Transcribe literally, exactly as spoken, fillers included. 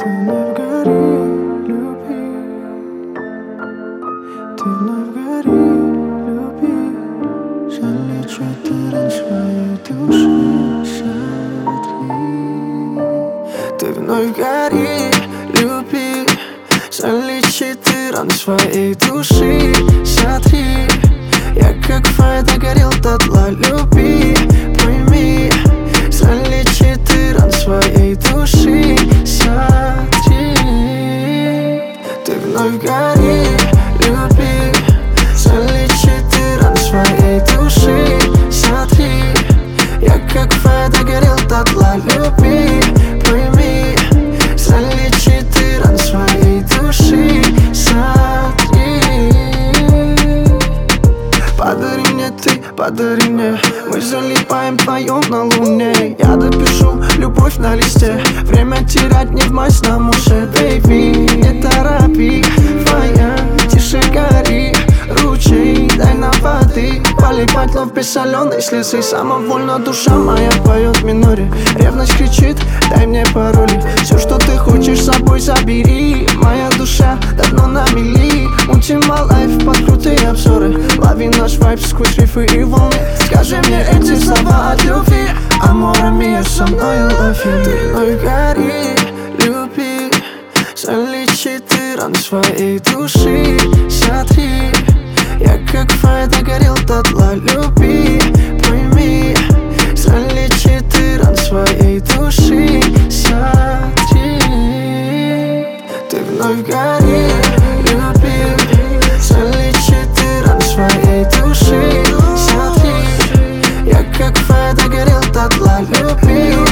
Ты вновь гори, люби. Ты вновь гори, люби. Залечу тыран своей души, сотри. Ты вновь гори, люби. Залечи тыран своей души, сотри. Я как файда горел дотла, люби, пойми. Залечи тыран своей души, сотри. Ты вновь гори, люби. Залечи тыран своей души, сотри. Я как файда горел дотла, люби, пойми. Залечи тыран своей души, сотри. Подари мне ты, подари мне. Мы залипаем вдвоем на луне. Я допишу любовь на листе. Время терять не в масть на муше. Бейби, не торопи. Твоя, тише гори. Ручей, дай нам воды. Поливать лов без соленой слезы. Самовольно душа моя поет в миноре. Ревность кричит, дай мне пароли. Все, что ты хочешь, с собой забери. Моя душа давно на мели. Ultima Life под крутые обзоры. Лови наш вайб сквозь рифы и волны. Скажи мне эти слова от любви. Амора мия, со мною лови. Ты вновь гори, люби. Залечи тыран своей души, сотри. Я как файда горел дотла, люби, пойми. Залечи тыран своей души, сотри. Ты вновь гори, люби. Залечи тыран своей души, сотри. Я как файда горел дотла, люби.